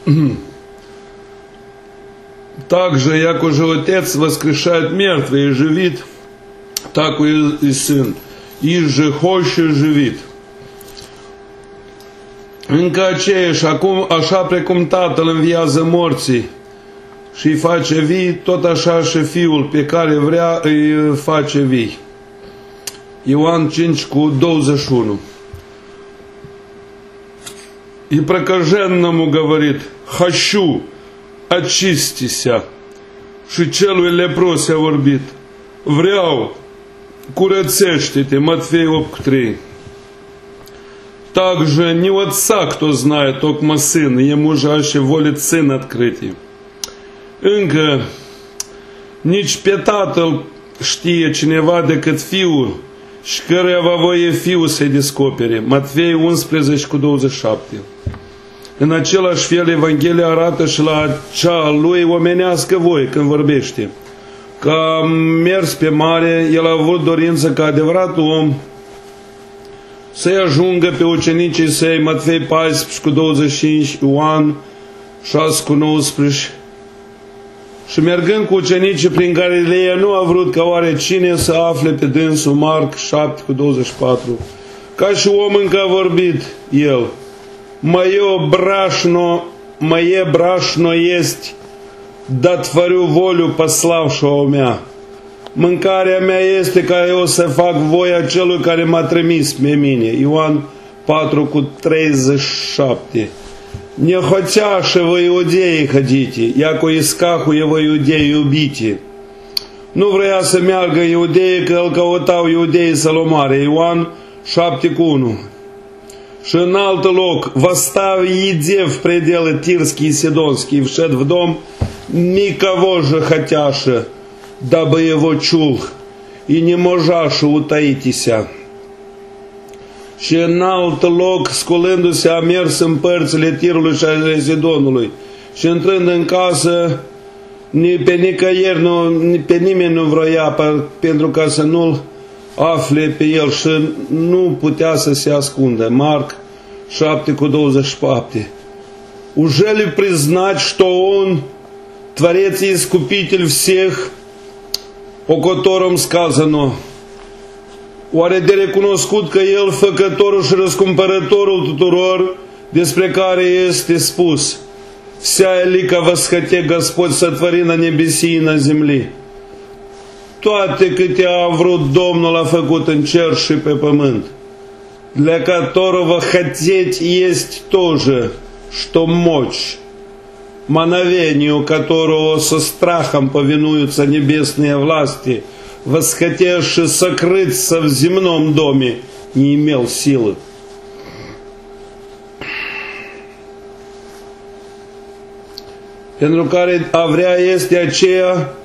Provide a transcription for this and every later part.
Также, як уже Отец воскрешает мертвые и живит, так и Сын, и же хоче живит. Încă aceeași, așa precum Tatăl înviază morții și îi face vii, tot așa și Fiul pe care vrea îi face vii. Ioan 5:21. И прокаженному говорит: «Хочу, очистися». Și celui lepros a vorbit: «Vreau, curățește-te». Матфея 8:3. Также не Отца, кто знает, токмо Сын, ему же аще волит Сын открытий. Încă nici pe Tatăl știe cineva decât Fiul și căruia va voie Fiul să-i descopere. Matfei 11:27. În același fel, Evanghelia arată și la cea lui omenească voie când vorbește. Că a mers pe mare, el a avut dorință ca adevărat om să-i ajungă pe ucenicii săi. Matfei 14:25, Ioan 6:19. Și mergând cu ucenicii prin Galileea, nu a vrut ca oare cine să afle pe dânsul. Marc 7:24. Ca și om încă a vorbit el: Мое брашно есть, да tворю волю пославшего mea. Mâncarea mea este ca eu să fac voia celui care m-a trimis pe mine. Ioan 4:37. Не хотя же вы иудеи ходите, яко искаху его иудеи убите. Nu vrea să meargă iudeii, că îl căutau iudeii să-l omoare. Ioan 7:1. Și în alt loc: «Восстав еде в пределы Тирские и Сидонские, вшед в дом никого же хотяше, дабы его чул, и не можаше утаитися». Și în alt loc, sculându-se, a mers în părțile Tirului și ale Sidonului și intrând în casă, pe nicăieri, pe nimeni nu vroia, pentru ca să nu-l afle pe el și nu putea să se ascundă. Марк 7:27. Уже ли признать, что он Творец и Искупитель всех, о котором сказано? Oare de recunoscut că El, Făcătorul și Răscumpărătorul tuturor, despre care este spus: «Вся элика восхоте Господь сотвори на небеси и на земли». Toate câte a vrut Domnul a făcut în cer și pe pământ. Для которого хотеть есть тоже, что мочь, мановению которого со страхом повинуются небесные власти, восхотевший сокрыться в земном доме, не имел силы. Pentru care a vrea este aceea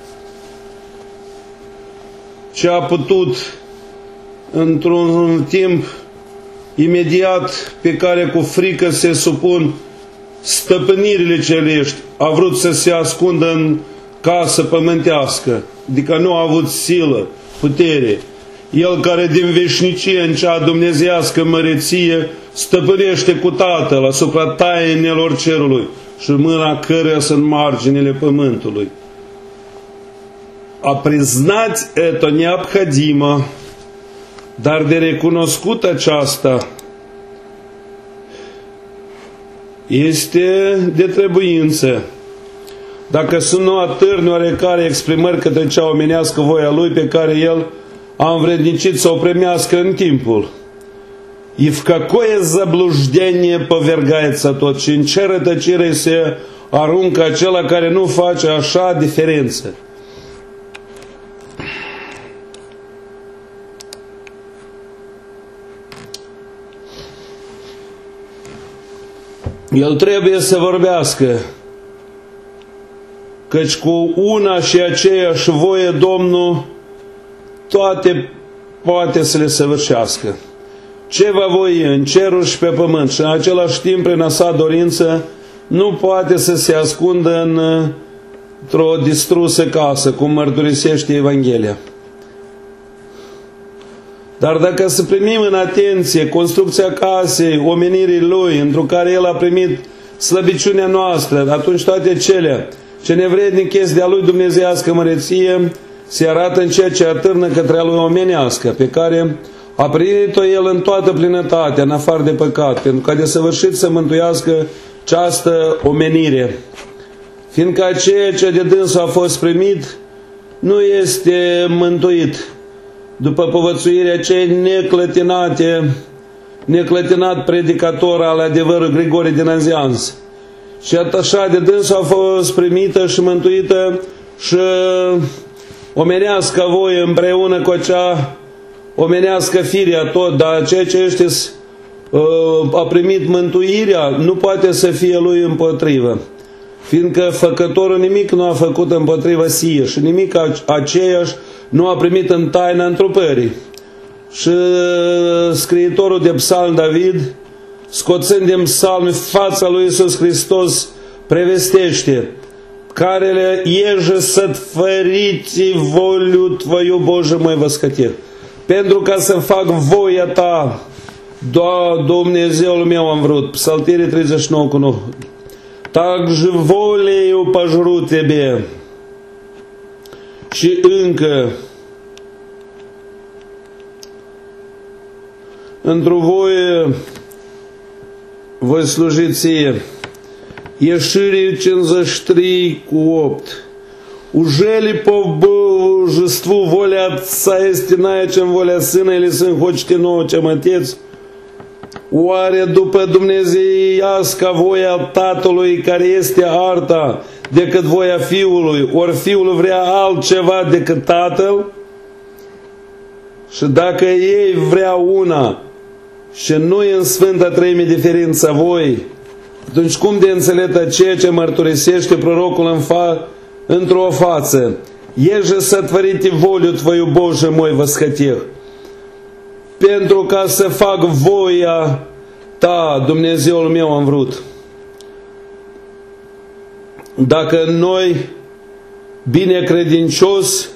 ce a putut într-un timp imediat pe care cu frică se supun stăpânirile celești, a vrut să se ascundă în casă pământească, adică nu a avut silă, putere. El care din veșnicie în cea dumnezeiască măreție stăpânește cu Tatăl asupra tainelor cerului și mâna căreia sunt marginile pământului. A признать это необходимо, dar de recunoscut aceasta este de trebuință. Dacă să nu atârni oarecare exprimări către cea omenească voia Lui pe care El a învrednicit să o primească în timpul. И в какое заблуждение повергается тот, și în ce rătăcire se aruncă acela care nu face așa diferență. El trebuie să vorbească, căci cu una și aceeași voie Domnul toate poate să le săvârșească. Ce va voi în cerul și pe pământ și în același timp prin a sa dorință nu poate să se ascundă într-o distrusă casă, cum mărturisește Evanghelia. Dar dacă să primim în atenție construcția casei omenirii Lui, într-o care El a primit slăbiciunea noastră, atunci toate cele ce nevrednic este de-a lui dumnezeiască măreție se arată în ceea ce atârnă către a lui omenească, pe care a primit-o el în toată plinătatea, în afară de păcat, pentru ca de săvârșit să mântuiască această omenire. Fiindcă aceea ce de dânsul a fost primit nu este mântuit, după povățuirea cei neclătinat predicator al adevărului Grigore din Nazianz. Și așa de dânsul a fost primită și mântuită și omenească voie împreună cu acea omenească firea tot, dar ceea ce a primit mântuirea nu poate să fie lui împotrivă, fiindcă făcătorul nimic nu a făcut împotrivă sie și nimic aceeași nu a primit în taina întrupării. Și scriitorul de psalm David, scoțând din psalmi fața lui Iisus Hristos, prevestește: care le ieже сотворите волю Твою, Боже мой, восхотел. Pentru ca să fac voia Ta, Dumnezeul meu am vrut. Psaltirii 39:9. Также волею пожру Тебе. Și încă, într-o voie voi sluji Ție. Ieșirii 53:8. Уже ли по божеству воля Отца este иная, чем воля Сына, или Сын хочет иного, чем Отец? Oare după dumnezeiasca voia Tatălui care este alta decât voia Fiului, ori Fiul vrea altceva decât Tatăl? Și dacă ei vrea una și nu e în Sfânta Treime diferența voi, atunci cum de înțeletă ceea ce mărturisește prorocul într-o față? Еже сотворите волю Твою, Боже мой, восхотел. Pentru ca să fac voia Ta, Dumnezeul meu, am vrut. Dacă noi, binecredincios,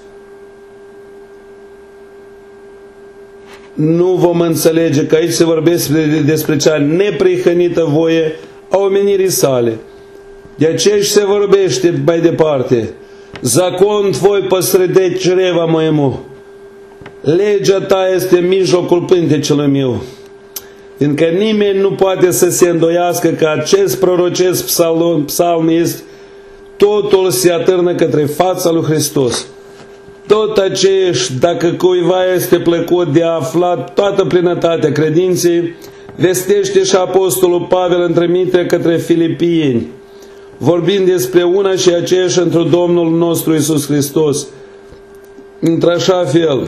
nu vom înțelege că aici se vorbește despre cea neprihănită voie a omenirii sale. De aceea și se vorbește mai departe: Zakon Tvoi посреди чрева моему. Legea Ta este în mijlocul pântecelui meu. Fiindcă nimeni nu poate să se îndoiască că acest prorocesc psalm este, totul se atârnă către fața lui Hristos. Tot aceeași, dacă cuiva este plăcut de a afla toată plinătatea credinței, vestește și Apostolul Pavel în trimitere către filipieni, vorbind despre una și aceeași într Domnul nostru Iisus Hristos, într-așa fel: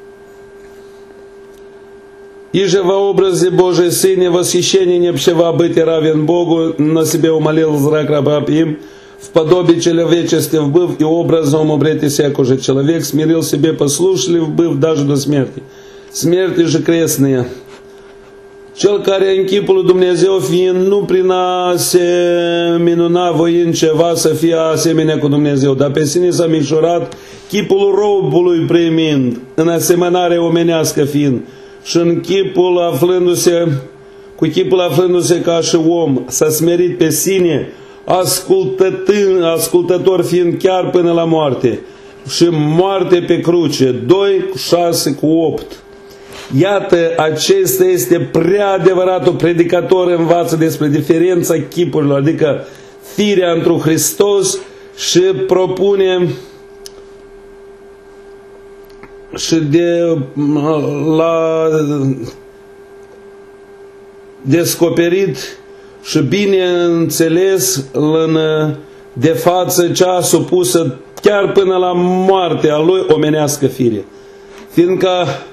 Иже во образе Божий Сыне восхищение не общего быть равен Богу, на себе умолил зрак раба им, в подобии человечестве вбыв и образом обрети всяк уже человек, смирил себе послушлив, быв даже до смерти. Смерти же крестные. Cel care în chipul lui Dumnezeu fiind nu prin a se minuna voind ceva să fie asemenea cu Dumnezeu, dar pe sine s-a micșorat, chipul robului primind, în asemănare omenească fiind, și în chipul aflându-se ca și om, s-a smerit pe sine, ascultător fiind chiar până la moarte, și moarte pe cruce. 2:6-8. Iată, acesta este prea adevăratul predicator, învață despre diferența chipurilor, adică firea întru Hristos, și propune și la descoperit și bine înțeles de față cea supusă chiar până la moartea lui omenească fire. Fiindcă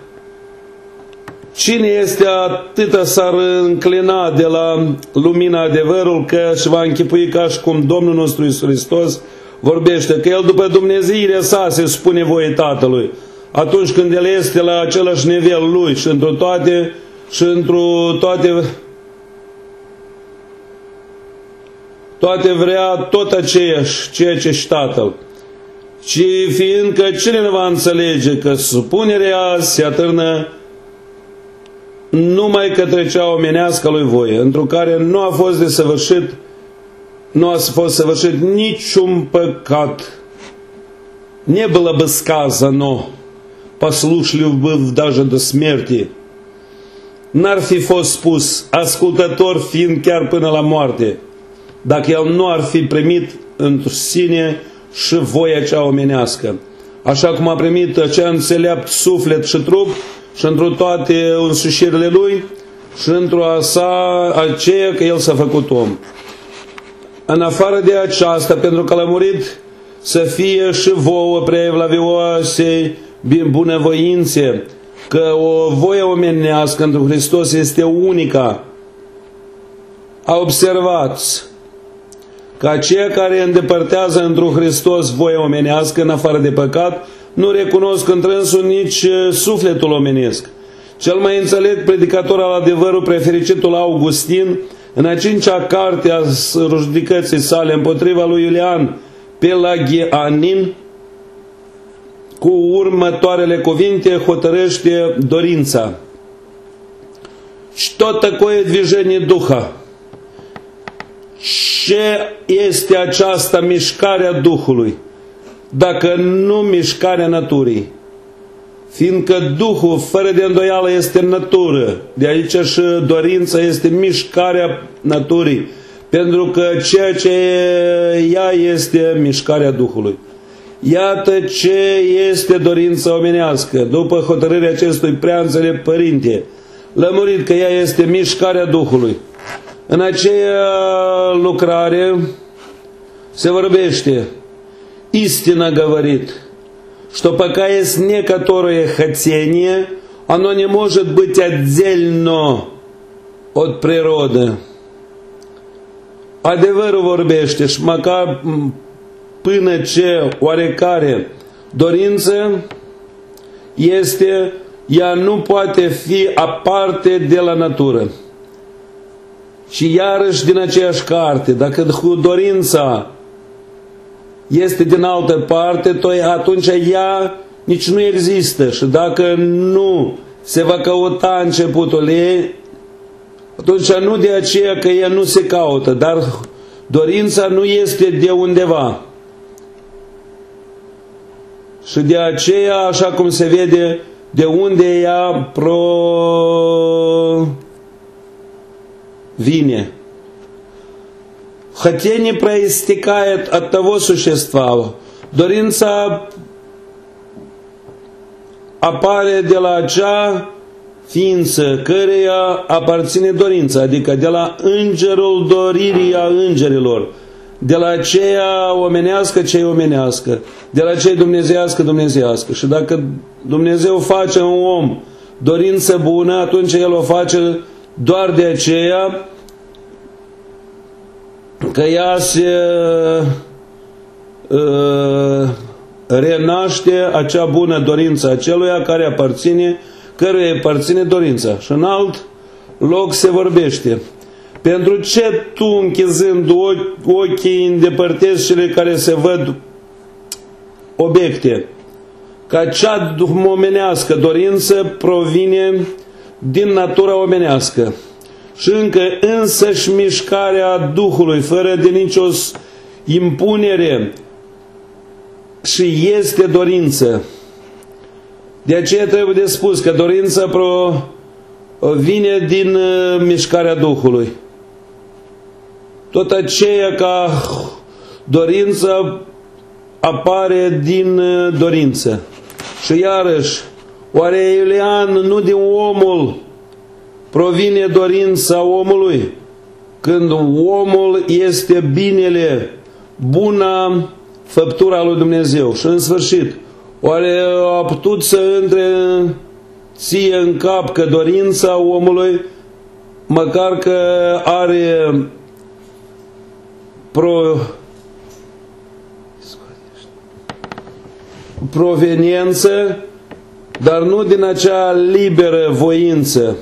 cine este atâta s-ar înclina de la lumina adevărul că și va închipui ca și cum Domnul nostru Iisus Hristos vorbește, că El după dumnezeirea sa se spune voie Tatălui, atunci când El este la același nivel Lui și într-o toate vrea tot aceeași, ceea ce și Tatăl. Și fiindcă cine nu va înțelege că supunerea se atârnă numai către cea omenească lui voie, într-o care nu a fost desăvârșit nu a fost săvârșit niciun păcat. Не было бы сказано, послушали бы даже до смерти. N-ar fi fost spus, ascultător fiind chiar până la moarte, dacă el nu ar fi primit în sine și voia cea omenească. Așa cum a primit acea înțelept suflet și trup și într-o toate însușirile lui și într-o aceea că el s-a făcut om. În afară de aceasta, pentru că l-a murit, să fie și vouă prea evlavioase bunăvoințe, că o voie omenească într Hristos este unica. A observați că aceia care îndepărtează într Hristos voia omenească în afară de păcat, nu recunosc întrânsul nici sufletul omenesc. Cel mai înțelept predicator al adevărului, prefericitul Augustin, în a 5-a carte a judecății sale împotriva lui Iulian Pelagianin, cu următoarele cuvinte hotărăște dorința. Что такое движение духа? Ce este această mișcare a Duhului, dacă nu mișcarea naturii? Fiindcă Duhul, fără de îndoială, este natură. De aici și dorința este mișcarea naturii. Pentru că ceea ce ea este mișcarea Duhului. Iată ce este dorința omenească. După hotărârea acestui prea înțelept părinte, lămurit că ea este mișcarea Duhului. În aceea lucrare se vorbește, истинно говорит, что пока есть некоторое хотение, оно не может быть отдельно от природы. Adevărul vorbește și măcar până ce oarecare dorință este, ea nu poate fi aparte de la natură. Și iarăși din aceeași carte, dacă dorința este din altă parte, atunci ea nici nu există. Și dacă nu se va căuta începutul ei, atunci nu de aceea că ea nu se caută, dar dorința nu este de undeva. Și de aceea, așa cum se vede, de unde ea vine. Хотение проистекает от того существа. Dorința apare de la acea ființă căreia aparține dorința, adică de la îngerul doririi a îngerilor, de la aceea omenească cei omenească, de la cei dumnezeiască dumnezeiască. Și dacă Dumnezeu face un om dorință bună, atunci El o face doar de aceea că ea se renaște acea bună dorință aceluia care aparține, căruia aparține dorința. Și în alt loc se vorbește: pentru ce tu, închizând ochii, îndepărtezi cele care se văd obiecte? Că acea omenească dorință provine din natura omenească. Și încă însăși mișcarea Duhului, fără de nicio impunere, și este dorință. De aceea trebuie de spus că dorința vine din mișcarea Duhului. Tot aceea ca dorința apare din dorință. Și iarăși, oare Iulian nu din omul provine dorința omului? Când omul este binele, buna făptura lui Dumnezeu. Și în sfârșit, oare a putut să intre ție în cap că dorința omului, măcar că are proveniență, dar nu din acea liberă voință?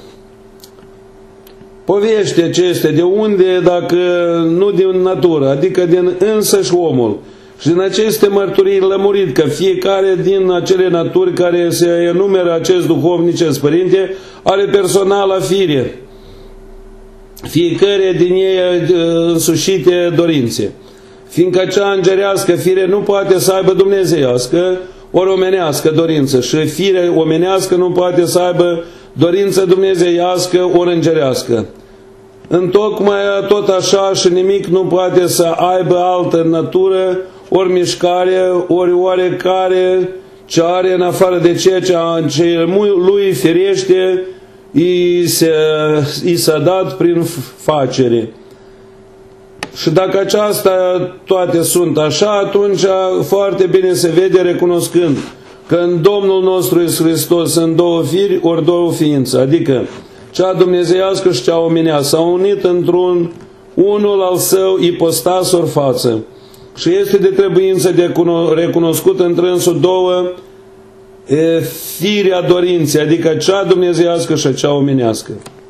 Povești acestea, de unde, dacă nu din natură, adică din însăși omul. Și din aceste mărturii lămurit că fiecare din acele naturi care se enumeră acest duhovnicesc părinte are personală fire. fiecare din ei însușite dorințe. Fiindcă cea îngerească fire nu poate să aibă dumnezeiască ori omenească dorință și fire omenească nu poate să aibă dorință dumnezeiască ori îngerească. Întocmai tot așa și nimic nu poate să aibă altă natură, ori mișcare, ori oarecare ce are în afară de ceea ce lui firește i s-a dat prin facere. Și dacă aceasta toate sunt așa, atunci foarte bine se vede recunoscând că în Domnul nostru Iisus Hristos sunt două firi ori două ființe, adică cea dumnezeiască și cea omenească s-au unit într-un unul al său ipostas ori față. Și este de trebuință de recunoscut între însul două firi a dorinței, adică cea dumnezeiască și cea omenească.